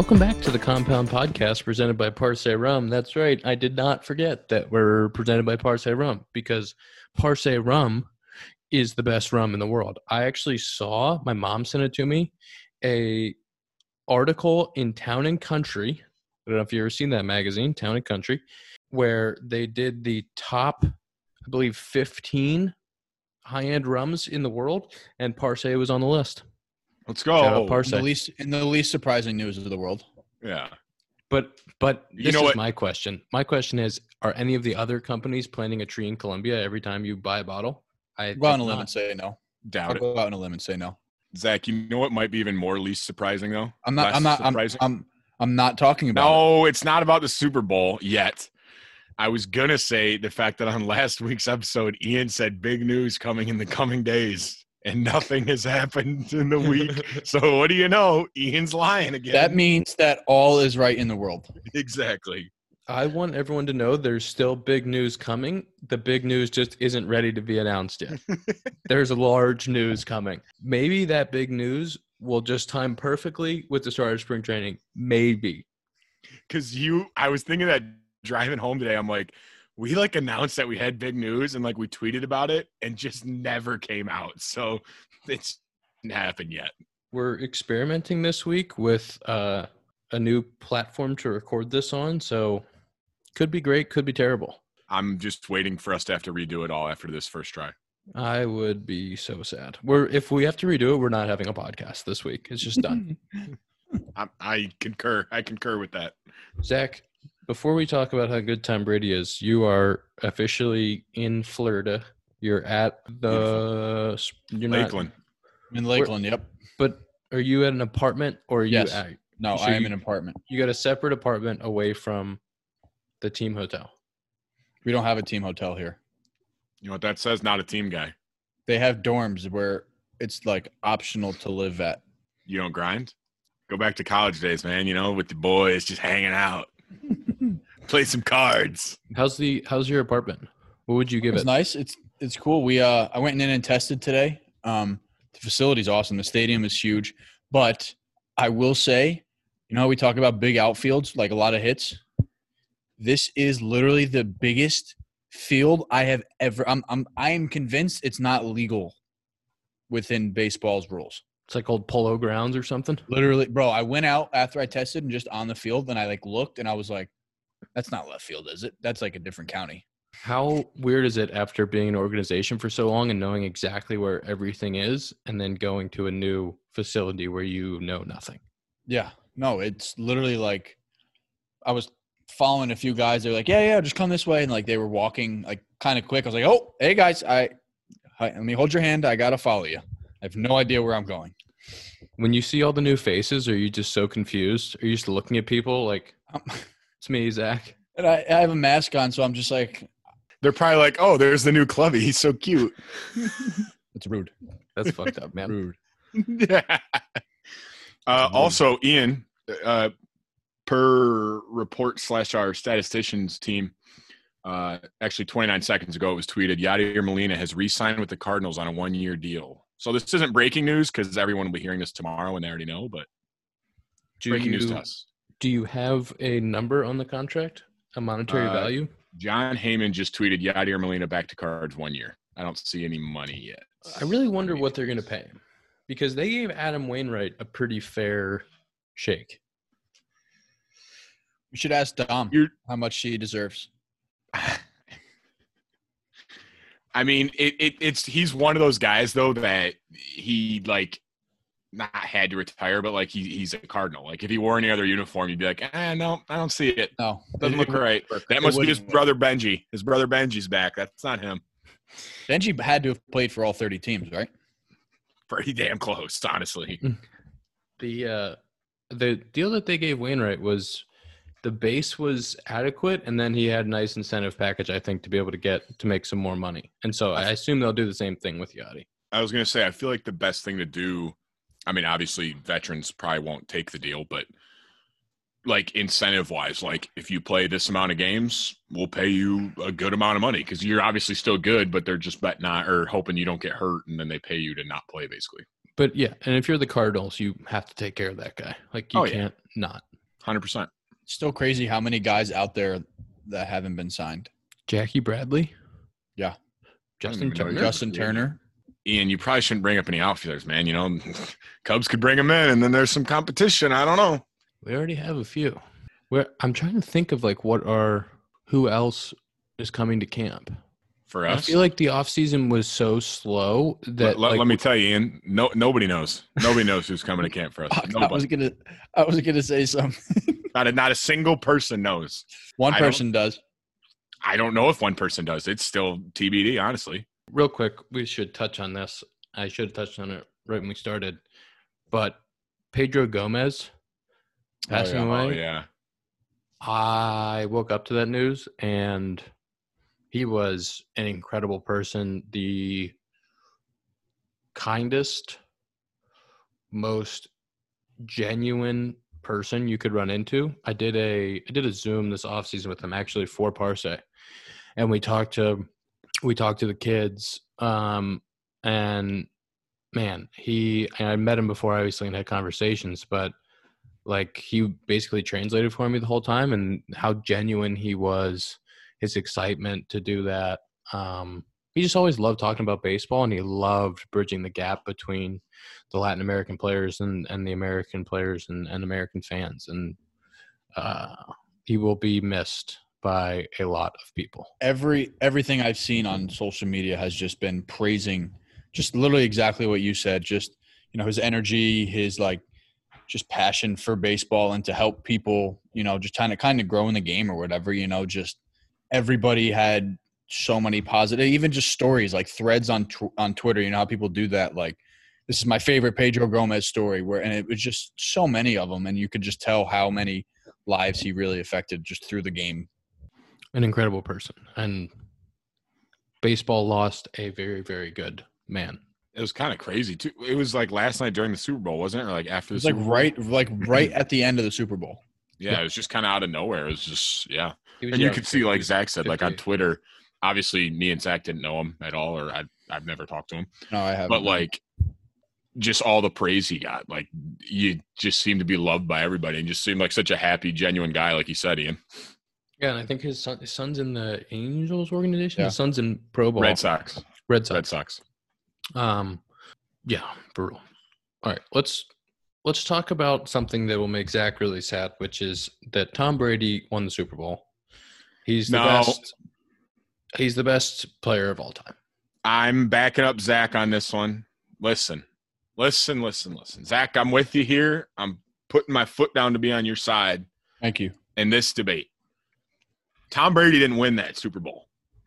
Welcome back to the Compound Podcast presented by Parse Rum. That's right. I did not forget that we're presented by Parse Rum because Parse Rum is the best rum in the world. I actually saw, my mom sent it to me, a article in Town and Country. I don't know if you've ever seen that magazine, Town and Country, where they did the top, I believe, 15 high-end rums in the world, and Parse was on the list. Let's go. Parse. In the least surprising news of the world. Yeah. But You know what? my question. My question is, are any of the other companies planting a tree in Colombia every time you buy a bottle? I'll go out on a limb and say no. Doubt it. I'll go out on a limb and say no. Zach, you know what might be even more least surprising though? I'm not talking about No, it's not about the Super Bowl yet. I was gonna say the fact that on last week's episode, Ian said big news coming in the coming days, and nothing has happened in the week. So what do you know? Ian's lying again. That means that all is right in the world. Exactly. I want everyone to know there's still big news coming. The big news just isn't ready to be announced yet. There's large news coming. Maybe that big news will just time perfectly with the start of spring training. Maybe. Because I was thinking that driving home today, I'm like, we announced that we had big news and we tweeted about it and just never came out. So it's not happened yet. We're experimenting this week with a new platform to record this on. So could be great, could be terrible. I'm just waiting for us to have to redo it all after this first try. I would be so sad. If we have to redo it, we're not having a podcast this week. It's just done. I concur. I concur with that. Zach, before we talk about how good Tom Brady is, you are officially in Florida. You're at Lakeland. In Lakeland, yep. But are you at an apartment or are you Yes. at? No, So I am in an apartment. You got a separate apartment away from the team hotel. We don't have a team hotel here. You know what that says? Not a team guy. They have dorms where it's optional to live at. You don't grind? Go back to college days, man, with the boys, just hanging out. Play some cards. How's your apartment? What would you give It's it? nice. It's cool. I went in and tested today. The facility's awesome. The stadium is huge. But I will say, we talk about big outfields, a lot of hits. This is literally the biggest field I have ever. I am convinced it's not legal within baseball's rules. It's like old Polo Grounds or something. Literally, bro. I went out after I tested and just on the field, and I looked and I was like, "That's not left field, is it? That's a different county." How weird is it after being an organization for so long and knowing exactly where everything is, and then going to a new facility where you know nothing? Yeah, no, it's literally I was following a few guys. They're like, yeah, just come this way. And they were walking kind of quick. I was like, oh, hey guys, let me hold your hand. I got to follow you. I have no idea where I'm going. When you see all the new faces, are you just so confused? Are you just looking at people like, it's me, Zach? And I have a mask on, so I'm just They're probably like, oh, there's the new clubby. He's so cute. it's rude. That's fucked up, man. Rude. Also, Ian, per report / our statisticians team, actually 29 seconds ago, it was tweeted, Yadier Molina has re-signed with the Cardinals on a 1-year deal. So this isn't breaking news because everyone will be hearing this tomorrow and they already know, but breaking news to us. Do you have a number on the contract, a monetary value? John Heyman just tweeted Yadier Molina back to Cards 1 year. I don't see any money yet. I really wonder what they're going to pay him because they gave Adam Wainwright a pretty fair shake. We should ask Dom how much he deserves. I mean, he's one of those guys though that he not had to retire, but he's a Cardinal. If he wore any other uniform, you'd be like, no, I don't see it. No, doesn't look right. That must be his brother Benji. His brother Benji's back. That's not him. Benji had to have played for all 30 teams, right? Pretty damn close, honestly. The deal that they gave Wainwright was the base was adequate, and then he had a nice incentive package, I think, to be able to make some more money. And so I assume they'll do the same thing with Yachty. I was going to say, I feel like the best thing to do, I mean, obviously veterans probably won't take the deal, but incentive wise, if you play this amount of games, we'll pay you a good amount of money because you're obviously still good, but they're just betting on or hoping you don't get hurt, and then they pay you to not play basically. But yeah, and if you're the Cardinals, you have to take care of that guy. You can't not. 100%. Still crazy how many guys out there that haven't been signed. Jackie Bradley. Yeah. Justin Turner. Justin Turner. Ian, you probably shouldn't bring up any outfielders, man. You know, Cubs could bring them in, and then there's some competition. I don't know. We already have a few. I'm trying to think of who else is coming to camp. For us, I feel like the offseason was so slow that let me tell you, Ian. Nobody knows. Nobody knows who's coming to camp for us. I was gonna say something. Not a single person knows. One person does. I don't know if one person does. It's still TBD, honestly. Real quick, we should touch on this. I should have touched on it right when we started. But Pedro Gomez passing away. Oh, yeah. I woke up to that news, and he was an incredible person. The kindest, most genuine person you could run into. I did a Zoom this offseason with him, actually, for Parsay. And we talked to the kids, and man, I met him before, obviously, and had conversations, but like he basically translated for me the whole time, and how genuine he was, his excitement to do that. He just always loved talking about baseball, and he loved bridging the gap between the Latin American players and the American players and American fans. And he will be missed by a lot of people. Everything I've seen on social media has just been praising just literally exactly what you said. Just, his energy, his just passion for baseball and to help people, just kind of grow in the game or whatever, just everybody had so many positive, even just stories like threads on Twitter, how people do that. Like, this is my favorite Pedro Gomez story and it was just so many of them. And you could just tell how many lives he really affected just through the game. An incredible person, and baseball lost a very, very good man. It was kind of crazy too. It was like last night during the Super Bowl, wasn't it? Or like after the Super Bowl? right at the end of the Super Bowl. Yeah, it was just kind of out of nowhere. It was just, yeah. And you could see, like Zach said, like on Twitter, obviously me and Zach didn't know him at all, or I've never talked to him. No, I haven't. But like, just all the praise he got, like you just seemed to be loved by everybody, and just seemed like such a happy, genuine guy, like you said, Ian. Yeah, and I think his son's in the Angels organization. Yeah. His son's in Pro Bowl. Red Sox. Yeah, brutal. All right, let's talk about something that will make Zach really sad, which is that Tom Brady won the Super Bowl. He's the best. He's the best player of all time. I'm backing up Zach on this one. Listen. Zach, I'm with you here. I'm putting my foot down to be on your side. Thank you. In this debate. Tom Brady didn't win that Super Bowl.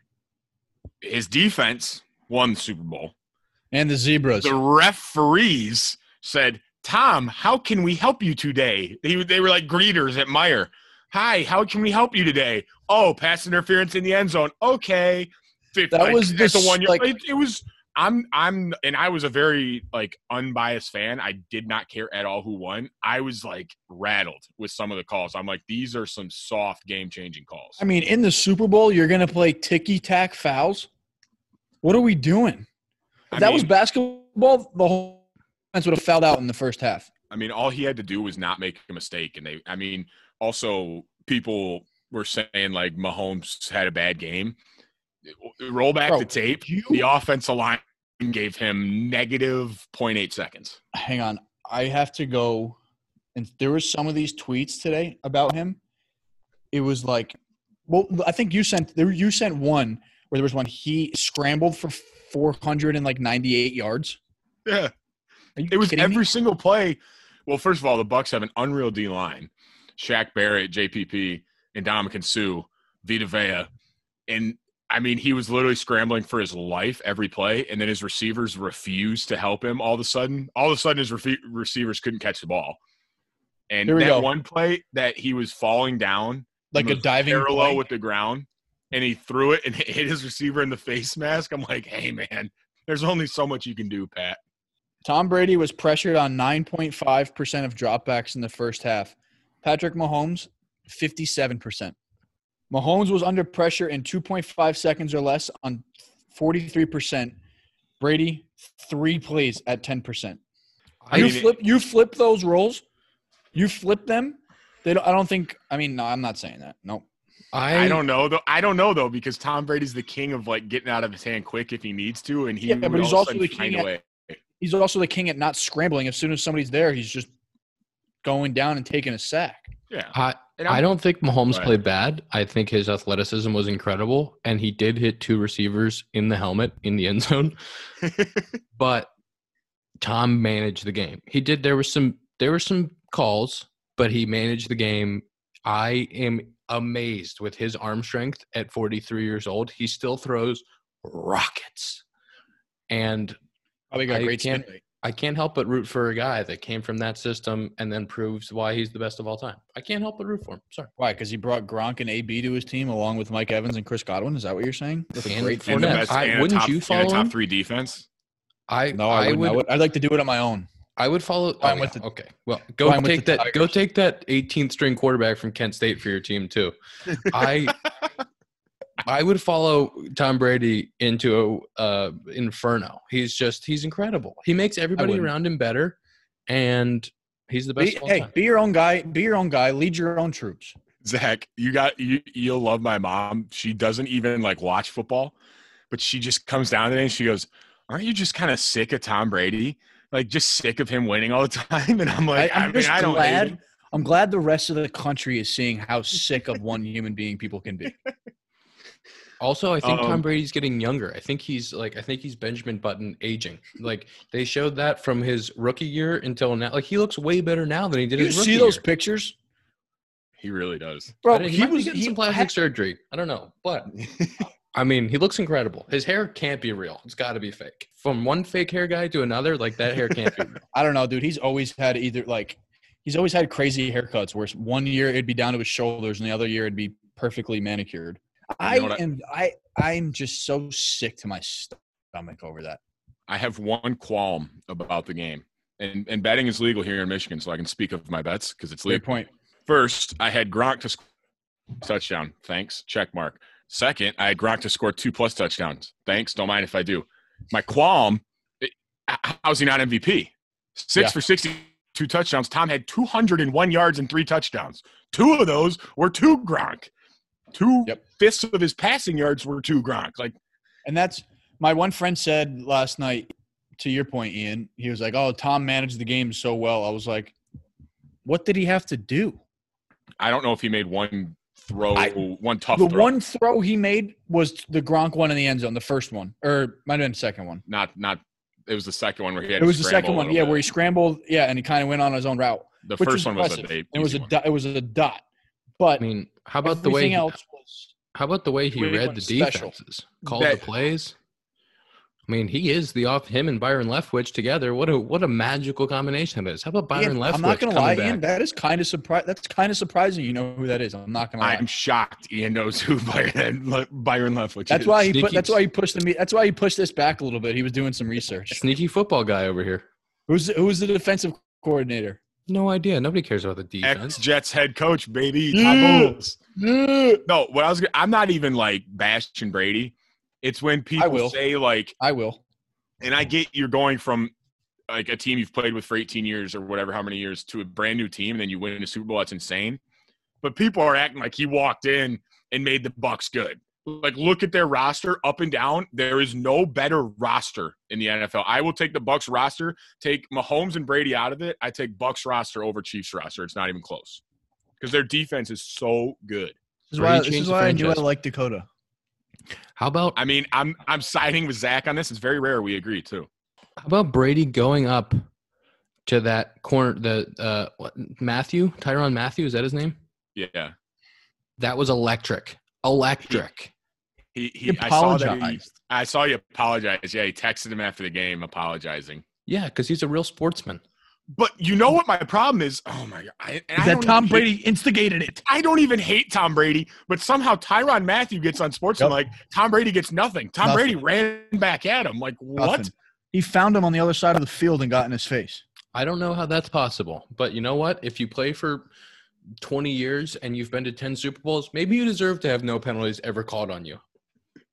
His defense won the Super Bowl. And the Zebras. The referees said, Tom, how can we help you today? They were like greeters at Meyer. Hi, how can we help you today? Oh, pass interference in the end zone. Okay. That was the 1 year. It was. And I was a very unbiased fan. I did not care at all who won. I was rattled with some of the calls. I'm like, these are some soft game-changing calls. I mean, in the Super Bowl, you're going to play ticky-tack fouls? What are we doing? If that was basketball, the whole defense would have fouled out in the first half. I mean, all he had to do was not make a mistake. And also people were saying Mahomes had a bad game. Roll back the tape. The offensive line gave him negative 0.8 seconds. Hang on. I have to go. And there was some of these tweets today about him. It was I think you sent one where there was one. He scrambled for 498 yards. Yeah. It was every single play. Well, first of all, the Bucs have an unreal D line. Shaq Barrett, JPP, and Ndamukong Suh, Vita Vea. And he was literally scrambling for his life every play, and then his receivers refused to help him all of a sudden. All of a sudden, his receivers couldn't catch the ball. And that one play that he was falling down. Like a diving parallel play. With the ground, and he threw it and hit his receiver in the face mask. I'm like, hey, man, there's only so much you can do, Pat. Tom Brady was pressured on 9.5% of dropbacks in the first half. Patrick Mahomes, 57%. Mahomes was under pressure in 2.5 seconds or less on 43%. Brady, 3 plays at 10%. You flip those roles. You flip them. They don't. I don't think. I mean, no, I'm not saying that. No. I don't know though. I don't know though because Tom Brady's the king of like getting out of his hand quick if he needs to, and he but he's also the king. He's also the king at not scrambling. As soon as somebody's there, he's just going down and taking a sack. Yeah. I don't think Mahomes played bad. I think his athleticism was incredible, and he did hit 2 receivers in the helmet in the end zone. But Tom managed the game. He did. There were some calls, but he managed the game. I am amazed with his arm strength at 43 years old. He still throws rockets. And probably got great spin rate. I can't help but root for a guy that came from that system and then proves why he's the best of all time. I can't help but root for him. Sorry. Why? Because he brought Gronk and AB to his team along with Mike Evans and Chris Godwin? Is that what you're saying? With and the best, wouldn't you follow top 3 defense? I would. I'd like to do it on my own. I would follow. Okay. Well, go take that 18th string quarterback from Kent State for your team too. I would follow Tom Brady into inferno. He's incredible. He makes everybody around him better, and he's the best. Be your own guy. Be your own guy. Lead your own troops. Zach, you'll love my mom. She doesn't even like watch football, but she just comes down today and she goes, "Aren't you just kind of sick of Tom Brady? Like just sick of him winning all the time?" And I'm like, I'm glad the rest of the country is seeing how sick of one human being people can be. Also, I think Tom Brady's getting younger. I think he's Benjamin Button aging. Like they showed that from his rookie year until now. Like he looks way better now than he did his rookie year. You see those pictures? He really does. Bro, he might be getting some plastic surgery. I don't know. But I mean, he looks incredible. His hair can't be real. It's got to be fake. From one fake hair guy to another, like that hair can't be real. I don't know, dude. He's always had crazy haircuts where one year it'd be down to his shoulders and the other year it'd be perfectly manicured. I'm just so sick to my stomach over that. I have one qualm about the game. And betting is legal here in Michigan, so I can speak of my bets because it's legal. Good point. First, I had Gronk to score touchdown. Thanks. Check mark. Second, I had Gronk to score 2+ touchdowns. Thanks. Don't mind if I do. My qualm, how's he not MVP? 6 for 62 touchdowns. Tom had 201 yards and 3 touchdowns. 2 of those were to Gronk. 2/5 of his passing yards were to Gronk. And that's my one friend said last night, to your point, Ian, he was like, "Oh, Tom managed the game so well." I was like, what did he have to do? I don't know if he made one throw, one tough throw. The one throw he made was the Gronk one in the end zone, the first one. Or might have been the second one. Not it was the second one where he had It was the second one, where he scrambled, and he kind of went on his own route. The first one was it was a dot. But I mean, how about the way he read the defenses, called the plays? I mean, he is him and Byron Leftwich together. What a magical combination that is. How about Byron Leftwich? I'm not going to lie, Ian. That is kind of That's kind of surprising. You know who that is. I'm not going to lie. I'm shocked. Ian knows who Byron Leftwich is. That's why he pushed me. That's why he pushed this back a little bit. He was doing some research. Sneaky football guy over here. Who's the defensive coordinator? No idea. Nobody cares about the defense. Ex-Jets head coach, baby. No, I'm not even like bashing Brady. It's when people say like I will. And I get you're going from like a team you've played with for 18 years or whatever, how many years, to a brand new team, and then you win a Super Bowl. That's insane. But people are acting like he walked in and made the Bucs good. Like, look at their roster up and down. There is no better roster in the NFL. I will take the Bucs roster, take Mahomes and Brady out of it. I take Bucs roster over Chiefs roster. It's not even close because their defense is so good. This is why I knew I like Dakota. How about? I mean, I'm siding with Zach on this. It's very rare we agree too. How about Brady going up to that corner? Tyrann Mathieu, is that his name? Yeah. That was electric. Electric. He apologized. I saw you apologize. Yeah, he texted him after the game apologizing. Yeah, because he's a real sportsman. But you know what my problem is? Oh, my God. Tom Brady instigated it. I don't even hate Tom Brady, but somehow Tyrann Mathieu gets on sports and like Tom Brady gets nothing. Tom Brady ran back at him. Like, what? Nothing. He found him on the other side of the field and got in his face. I don't know how that's possible. But you know what? If you play for 20 years and you've been to 10 Super Bowls, maybe you deserve to have no penalties ever called on you.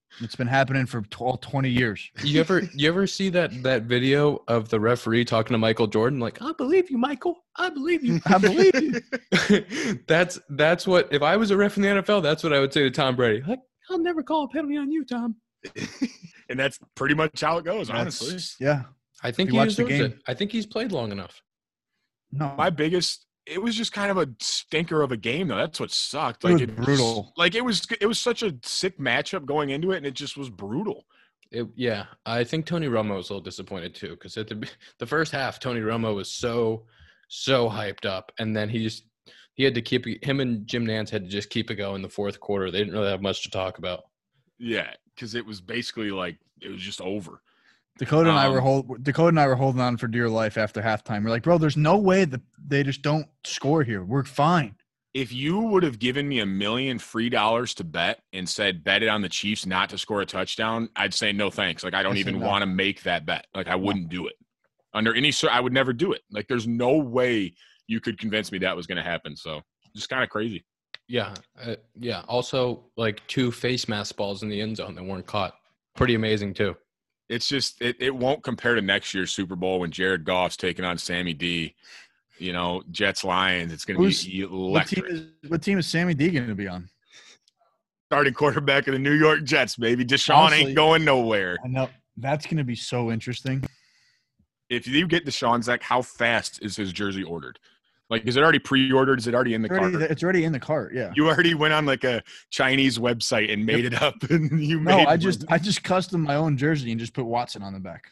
It's been happening for 20 years. You ever see that video of the referee talking to Michael Jordan? Like, I believe you, Michael. I believe you. I believe you. That's what, if I was a ref in the NFL, that's what I would say to Tom Brady. Like, I'll never call a penalty on you, Tom. And that's pretty much how it goes, honestly. Yeah. I think If he you watch the deserves game- it. I think he's played long enough. No. It was just kind of a stinker of a game, though. That's what sucked. It was brutal. It was such a sick matchup going into it, and it just was brutal. Yeah, I think Tony Romo was a little disappointed too, because at the first half, Tony Romo was so hyped up, and then he had to keep him and Jim Nantz had to just keep it going in the fourth quarter. They didn't really have much to talk about. Yeah, because it was basically like it was just over. Dakota and I were holding on for dear life after halftime. We're like, bro, there's no way that they just don't score here. We're fine. If you would have given me $1 million free to bet and said bet it on the Chiefs not to score a touchdown, I'd say no thanks. Like I don't even want to make that bet. Like I wouldn't do it under any. I would never do it. Like there's no way you could convince me that was going to happen. So just kind of crazy. Yeah, yeah. Also, like 2 face mask balls in the end zone that weren't caught. Pretty amazing too. It's just it won't compare to next year's Super Bowl when Jared Goff's taking on Sammy D. You know, Jets Lions. It's going to be electric. What team is Sammy D going to be on? Starting quarterback of the New York Jets, baby. Deshaun Honestly, ain't going nowhere. I know that's going to be so interesting. If you get Deshaun, Zach, how fast is his jersey ordered? Like, is it already pre-ordered? Is it already in the cart? It's already in the cart. Yeah. You already went on like a Chinese website and made it up, and I just custom my own jersey and just put Watson on the back.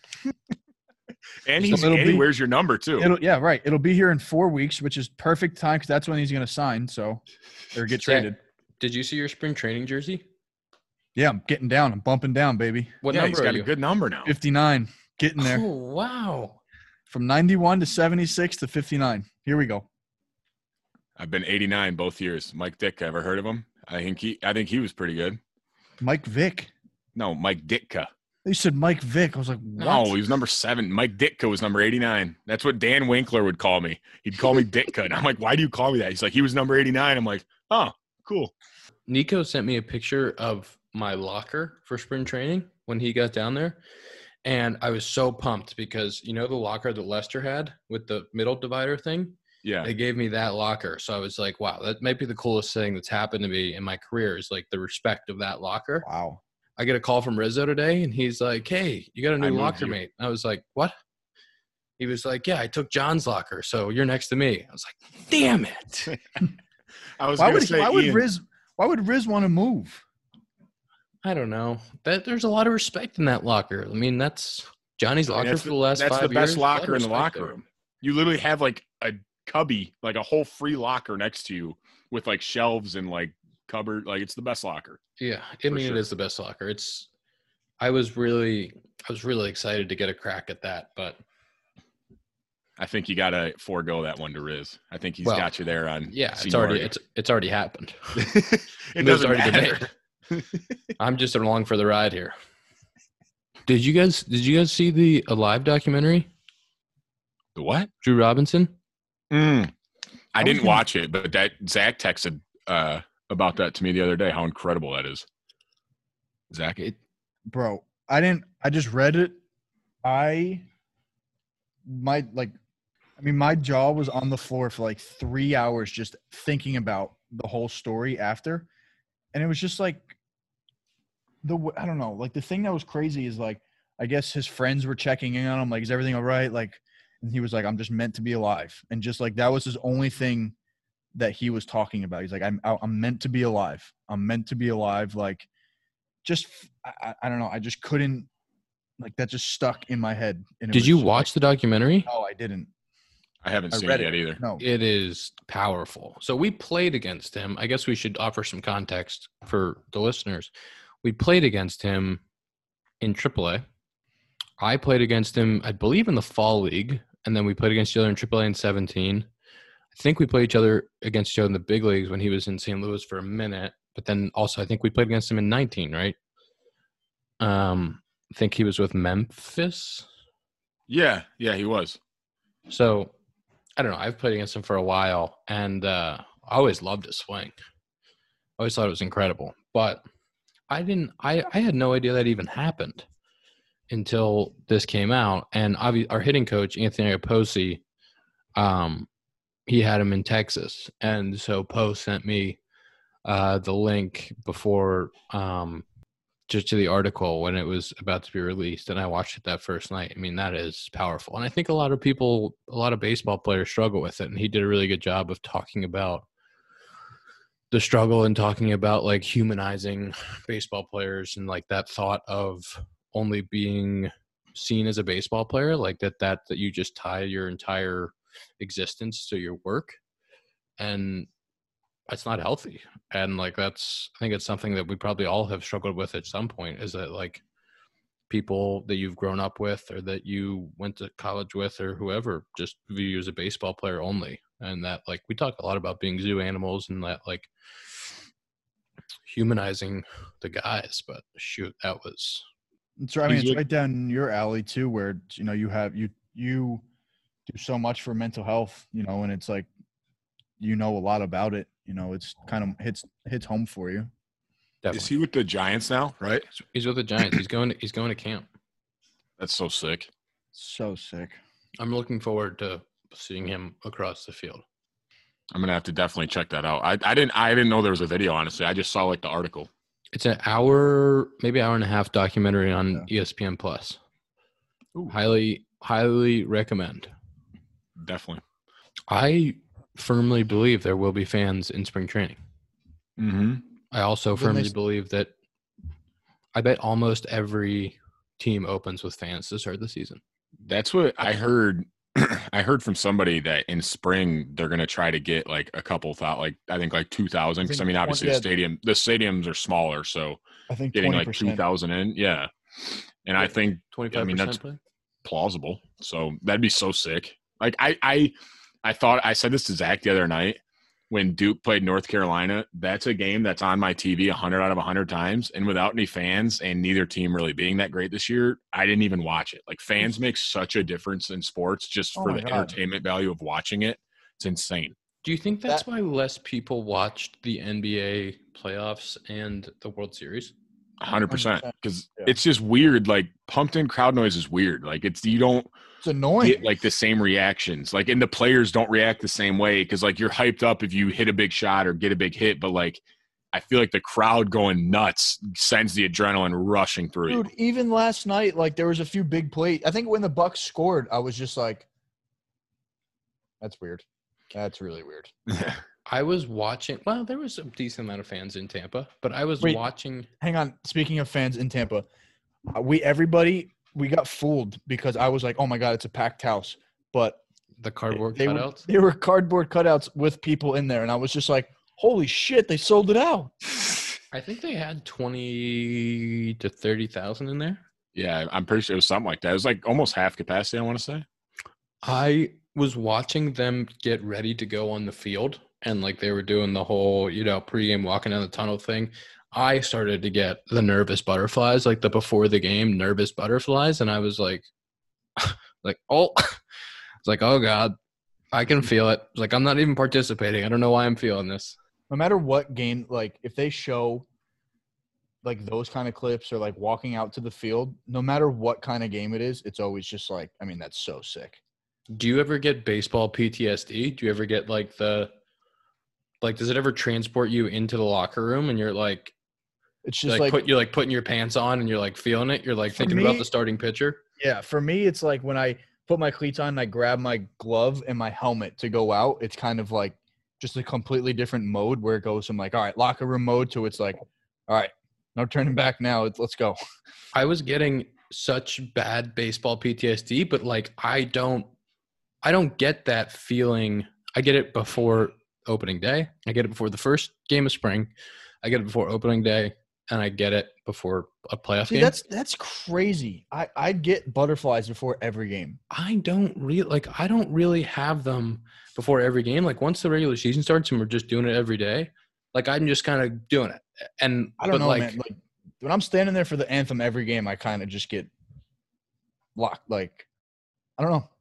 And he wears your number too. It'll be here in 4 weeks, which is perfect time because that's when he's going to sign. So, or get traded. Did you see your spring training jersey? Yeah, I'm getting down. I'm bumping down, baby. What yeah, number he's got are you? a good number now. 59. Getting there. Oh, wow. From 91 to 76 to 59. Here we go. I've been 89 both years. Mike Ditka, ever heard of him? I think he was pretty good. Mike Vick. No, Mike Ditka. You said Mike Vick. I was like, what? No, he was number 7. Mike Ditka was number 89. That's what Dan Winkler would call me. He'd call me Ditka. And I'm like, why do you call me that? He's like, he was number 89. I'm like, oh, cool. Nico sent me a picture of my locker for spring training when he got down there. And I was so pumped because, you know, the locker that Lester had with the middle divider thing? Yeah. They gave me that locker. So I was like, wow, that might be the coolest thing that's happened to me in my career is like the respect of that locker. Wow. I get a call from Rizzo today and he's like, hey, you got a new locker mate. I was like, what? He was like, yeah, I took John's locker. So you're next to me. I was like, damn it. Why would Riz want to move? I don't know. There's a lot of respect in that locker. I mean, that's Johnny's locker for the last 5 years. That's the best locker in the locker room. You literally have like a cubby, like a whole free locker next to you with like shelves and like cupboard. Like it's the best locker. Yeah, I mean, it is the best locker. I was really excited to get a crack at that, but I think you got to forego that one to Riz. I think he's got you there on. Yeah, it's already happened. It doesn't matter. I'm just along for the ride here. Did you guys see the Alive documentary? The what? Drew Robinson? I didn't watch it, but that Zach texted about that to me the other day. How incredible that is, Zach. Bro, I didn't. I just read it. My jaw was on the floor for like 3 hours just thinking about the whole story after, and it was just like I don't know. Like the thing that was crazy is like I guess his friends were checking in on him. Like, is everything all right? Like, and he was like, I'm just meant to be alive, and just like that was his only thing that he was talking about. He's like, I'm meant to be alive. I'm meant to be alive. Like, just I don't know. I just couldn't. Like that just stuck in my head. And Did you watch the documentary? No, I didn't. I haven't seen it yet either. No. It is powerful. So we played against him. I guess we should offer some context for the listeners. We played against him in AAA. I played against him, I believe, in the fall league, and then we played against each other in AAA in 17. I think we played against each other in the big leagues when he was in St. Louis for a minute, but then also I think we played against him in 19, right? I think he was with Memphis. Yeah, he was. So, I don't know. I've played against him for a while, and I always loved his swing. I always thought it was incredible. But I had no idea that even happened until this came out. And our hitting coach, Anthony Oposi, he had him in Texas. And so Poe sent me the link before just to the article when it was about to be released. And I watched it that first night. I mean, that is powerful. And I think a lot of baseball players struggle with it. And he did a really good job of talking about the struggle and talking about like humanizing baseball players and like that thought of only being seen as a baseball player, like that you just tie your entire existence to your work. And it's not healthy. And like I think it's something that we probably all have struggled with at some point, is that like people that you've grown up with or that you went to college with or whoever just view you as a baseball player only. And that like we talk a lot about being zoo animals and that like humanizing the guys, but shoot, that was it's right. I mean, it's right down your alley too, where you do so much for mental health, and it's like a lot about it. It's kind of hits home for you. Definitely. Is he with the Giants now? Right? He's with the Giants. He's going to camp. That's so sick. So sick. I'm looking forward to seeing him across the field. I'm gonna have to definitely check that out. I didn't know there was a video. Honestly, I just saw like the article. It's an maybe hour and a half documentary on ESPN Plus. Highly recommend. Definitely. I firmly believe there will be fans in spring training. Mm-hmm. I also firmly believe that I bet almost every team opens with fans to start the season. That's what I heard. I heard from somebody that in spring they're going to try to get like a couple thought, like I think like 2,000. Because I mean, obviously the stadiums are smaller, so I think getting 20%. like 2,000 in, yeah. And I think 25%. I mean that's plausible. So that'd be so sick. Like I thought I said this to Zach the other night when Duke played North Carolina. That's a game that's on my TV 100 out of 100 times, and without any fans and neither team really being that great this year, I didn't even watch it. Like fans make such a difference in sports just for the entertainment value of watching it. It's insane. Do you think that's why less people watched the NBA playoffs and the World Series? 100%, because it's just weird. Like pumped-in crowd noise is weird. Like it's annoying. Get like the same reactions. Like, and the players don't react the same way because like you're hyped up if you hit a big shot or get a big hit, but like I feel like the crowd going nuts sends the adrenaline rushing through you. Dude, even last night, like there was a few big plays. I think when the Bucks scored, I was just like, "That's weird. That's really weird." I was watching. Well, there was a decent amount of fans in Tampa, but I was watching. Hang on. Speaking of fans in Tampa, we got fooled because I was like, "Oh my god, it's a packed house," but the cardboard cutouts. They were cardboard cutouts with people in there, and I was just like, "Holy shit, they sold it out!" I think they had 20 to 30,000 in there. Yeah, I'm pretty sure it was something like that. It was like almost half capacity, I want to say. I was watching them get ready to go on the field, and like they were doing the whole, pregame walking down the tunnel thing. I started to get the nervous butterflies, like the before the game nervous butterflies, and I was like, oh, it's like, oh God, I can feel it. It's like I'm not even participating. I don't know why I'm feeling this. No matter what game, like if they show like those kind of clips or like walking out to the field, no matter what kind of game it is, it's always just like, I mean, that's so sick. Do you ever get baseball PTSD? Do you ever get does it ever transport you into the locker room and you're like, it's just you're like putting your pants on and you're like feeling it. You're like thinking about the starting pitcher. Yeah. For me, it's like when I put my cleats on and I grab my glove and my helmet to go out, it's kind of like just a completely different mode where it goes from like, all right, locker room mode to it's like, all right, no turning back now. Let's go. I was getting such bad baseball PTSD, but like, I don't get that feeling. I get it before opening day. I get it before the first game of spring. I get it before opening day, and I get it before a playoff game. That's crazy. I get butterflies before every game. I don't really have them before every game. Like once the regular season starts and we're just doing it every day, like I'm just kind of doing it. And I don't know, man. Like when I'm standing there for the anthem every game, I kind of just get locked. Like I don't know.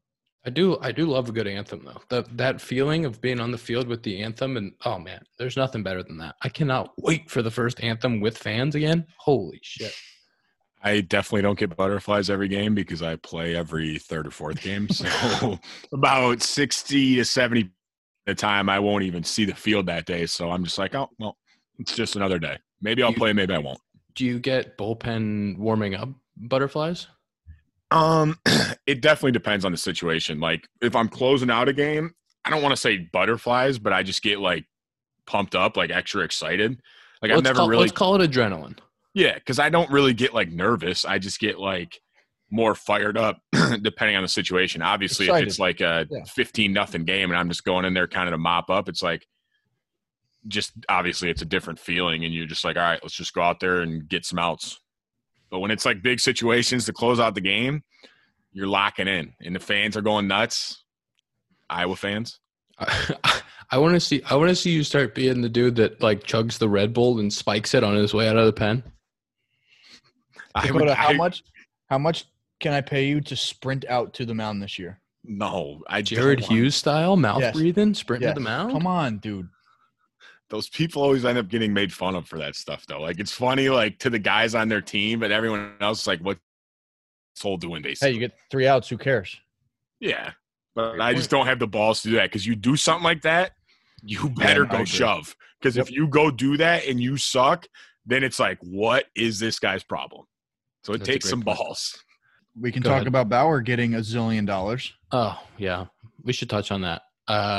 I do love a good anthem though. That feeling of being on the field with the anthem, and oh man, there's nothing better than that. I cannot wait for the first anthem with fans again. Holy shit. I definitely don't get butterflies every game because I play every third or fourth game. So about 60 to 70 of the time, I won't even see the field that day. So I'm just like, oh, well, it's just another day. Maybe I'll play, maybe I won't. Do you get bullpen warming up butterflies? It definitely depends on the situation. Like if I'm closing out a game, I don't want to say butterflies, but I just get like pumped up, like extra excited. Like I've never really. Let's call it adrenaline. Yeah, because I don't really get like nervous. I just get like more fired up depending on the situation. Obviously, Excited. if it's like a 15-0 game and I'm just going in there kind of to mop up, it's like just obviously it's a different feeling and you're just like, all right, let's just go out there and get some outs. But when it's like big situations to close out the game, you're locking in and the fans are going nuts. Iowa fans. I want to see you start being the dude that like chugs the Red Bull and spikes it on his way out of the pen. Dakota, how much can I pay you to sprint out to the mound this year? No, Jared Hughes style, mouth breathing, sprint to the mound. Come on, dude. Those people always end up getting made fun of for that stuff, though. Like, it's funny, like, to the guys on their team, but everyone else is like, what's this whole doing, basically? Hey, you get 3 outs. Who cares? Yeah. But I just don't have the balls to do that because you do something like that, you better go shove. Because if you go do that and you suck, then it's like, what is this guy's problem? So it takes some balls. We can talk about Bauer getting $1 zillion. Oh, yeah. We should touch on that.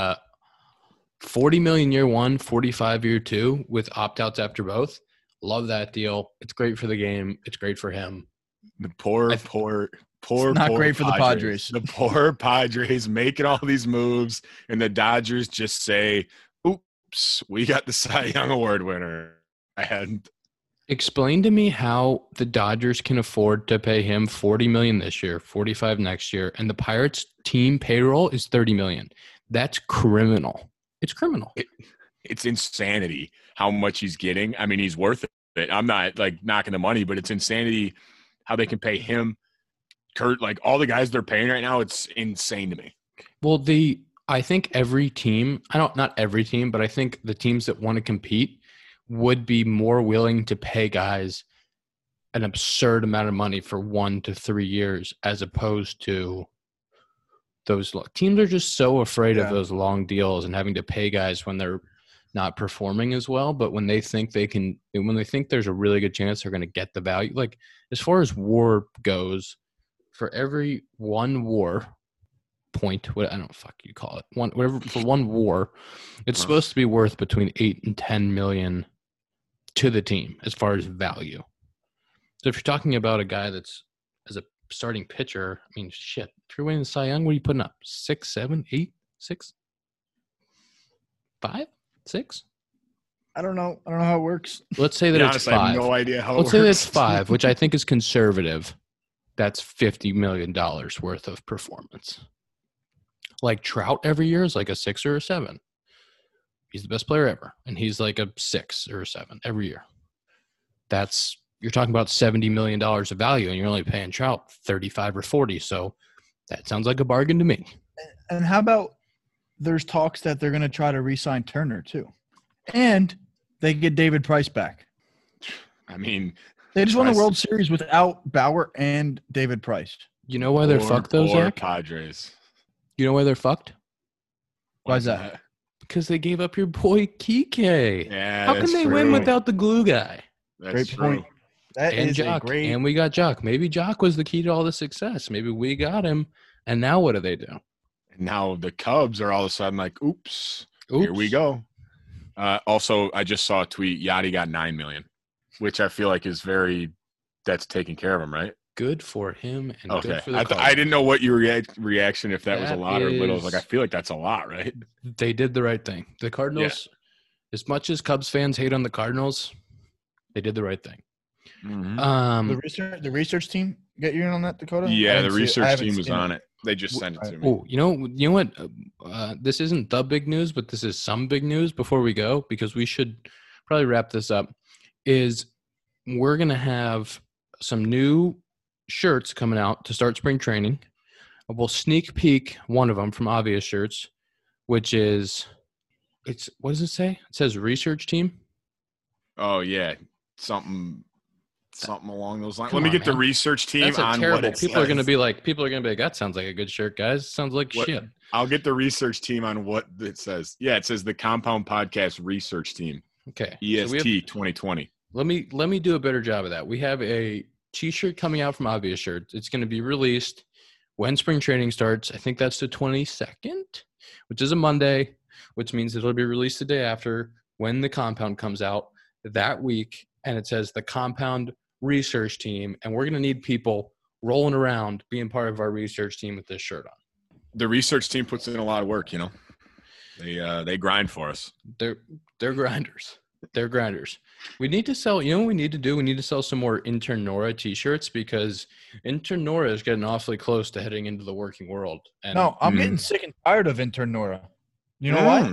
$40 million year one, $45 year two with opt-outs after both. Love that deal. It's great for the game. It's great for him. The poor It's not great for the Padres. The poor Padres making all these moves, and the Dodgers just say, oops, we got the Cy Young Award winner. And explain to me how the Dodgers can afford to pay him $40 million this year, $45 next year, and the Pirates team payroll is $30 million. That's criminal. It's criminal. It's insanity how much he's getting. I mean, he's worth it. I'm not like knocking the money, but it's insanity how they can pay him, Kurt, like all the guys they're paying right now. It's insane to me. Well, I think every team, not every team, but I think the teams that want to compete would be more willing to pay guys an absurd amount of money for 1 to 3 years as opposed to those teams are just so afraid of those long deals and having to pay guys when they're not performing as well. But when they think when they think there's a really good chance they're going to get the value, like as far as WAR goes, for every one WAR point, what I don't fuck you call it, whatever for one WAR, it's supposed to be worth between 8 and 10 million to the team as far as value. So if you're talking about a guy that's as a starting pitcher, I mean, shit, if you're winning the Cy Young, what are you putting up? 6, 7, 8, 6, 5, 6? I don't know how it works. Let's say that it's 5. I have no idea how it works. Let's say that's 5, which I think is conservative. That's $50 million worth of performance. Like Trout every year is like a 6 or a 7. He's the best player ever, and he's like a 6 or a 7 every year. You're talking about $70 million of value, and you're only paying Trout 35 or 40. So that sounds like a bargain to me. And how about there's talks that they're going to try to re-sign Turner too, and they get David Price back. I mean, they just won the World Series without Bauer and David Price. You know why they're fucked, though, Zach? Padres. You know why they're fucked? Why is that? Because they gave up your boy Kike. Yeah, how can they win without the glue guy? That's great true. point. That and is Jock, a great. and we got Jock. Maybe Jock was the key to all the success. Maybe we got him. And now what do they do? Now the Cubs are all of a sudden like, oops. Here we go. Also, I just saw a tweet. Yachty got $9 million, which I feel like is that's taking care of him, right? Good for him and good for the I didn't know what your reaction if that was a lot or little. I was like, I feel like that's a lot, right? They did the right thing. The Cardinals, as much as Cubs fans hate on the Cardinals, they did the right thing. Mm-hmm. The research team get you in on that, Dakota? Yeah, the research team was on it. They just sent it to me. Oh, you know what? This isn't the big news, but this is some big news before we go, because we should probably wrap this up, is we're going to have some new shirts coming out to start spring training. We'll sneak peek one of them from Obvious Shirts, which is, what does it say? It says research team. Oh yeah, something along those lines. Come Let me on, get the man. research team That's a on terrible. what it People are says. gonna be like, that sounds like a good shirt, guys. Sounds like shit. I'll get the research team on what it says. Yeah, it says the Compound Podcast Research Team. Okay. EST So we have, 2020. let me do a better job of that. We have a t-shirt coming out from Obvious Shirts. It's going to be released when spring training starts. I think that's the 22nd, which is a Monday, which means it'll be released the day after when the Compound comes out that week. And it says the Compound Research Team. And we're going to need people rolling around being part of our research team with this shirt on. The research team puts in a lot of work, you know. They grind for us. They're grinders. They're grinders. We need to sell, you know what we need to do? We need to sell some more Intern Nora t-shirts because Intern Nora is getting awfully close to heading into the working world. And No, I'm getting sick and tired of intern Nora. You know why?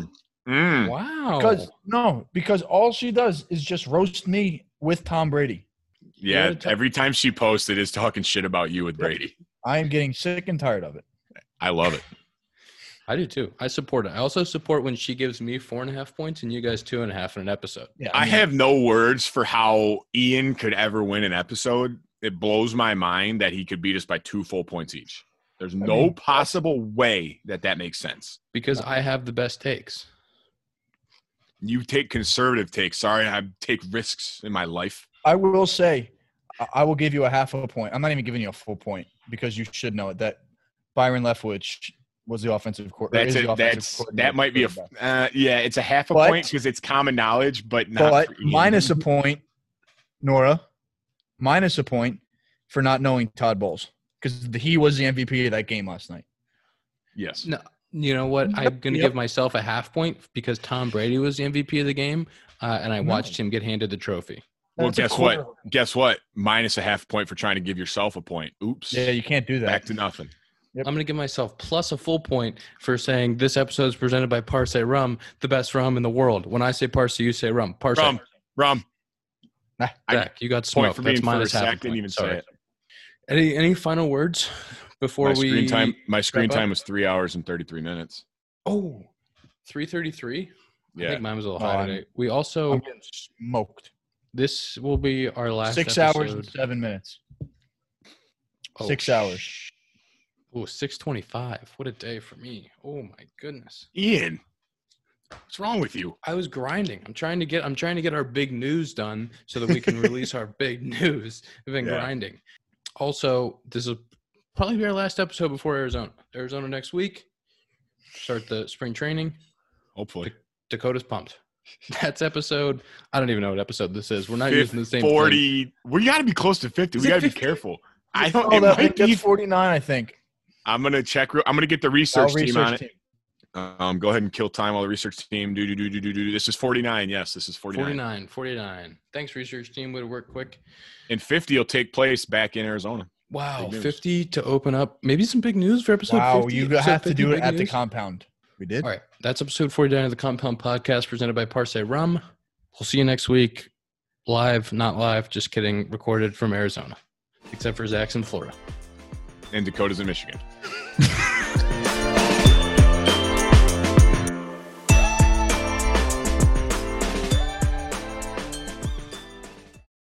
Wow. Because all she does is just roast me with Tom Brady. Yeah, every time she posts it is talking shit about you with Brady. I am getting sick and tired of it. I love it. I do too. I support it. I also support when she gives me 4.5 points and you guys 2.5 in an episode. Yeah, I have no words for how Ian could ever win an episode. It blows my mind that he could beat us by 2 full points each. There's no possible way that makes sense. Because I have the best takes. You take conservative takes. Sorry, I take risks in my life. I will say, I will give you a half a point. I'm not even giving you a full point because you should know it, that Byron Leftwich was the offensive coordinator. That might be it's a half a point because it's common knowledge, but not. But minus a point, Nora. Minus a point for not knowing Todd Bowles because he was the MVP of that game last night. Yes. No, you know what? I'm going to give myself a half point because Tom Brady was the MVP of the game, and I watched him get handed the trophy. Well, guess what? Minus a half point for trying to give yourself a point. Oops. Yeah, you can't do that. Back to nothing. Yep. I'm going to give myself plus a full point for saying this episode is presented by Parse Rum, the best rum in the world. When I say Parse, you say rum. Parse. Rum. Zach, you got smoked. That's minus half. Zach didn't even say it. Any final words before My screen time was 3 hours and 33 minutes. Oh, 3:33. Yeah. I think mine was a little high today. We also I'm getting smoked. This will be our last 6 episode. hours and 7 minutes. Oh, 6 hours. Oh, 6:25. What a day for me. Oh my goodness. Ian, what's wrong with you? I was grinding. I'm trying to get our big news done so that we can release our big news. I've been grinding. Also, this will probably be our last episode before Arizona. Arizona next week. Start the spring training. Hopefully. Dakota's pumped. That's episode. I don't even know what episode this is. We're not 50, using the same 40. thing. We got to be close to 50. We got to be careful. I don't. Oh, It I might think be. that's 49, I think. I'm gonna check. I'm gonna get the research team on it. Team. Go ahead and kill time while the research team do. This is 49. Yes, this is 49. 49. Thanks, research team. Way to work quick. And 50 will take place back in Arizona. Wow, 50 to open up. Maybe some big news for episode 50. You have to do it at the compound. We did. All right. That's episode 49 of the Compound Podcast presented by Parse Rum. We'll see you next week. Live, not live. Just kidding. Recorded from Arizona. Except for Zach's in Florida. And Dakota's in Michigan.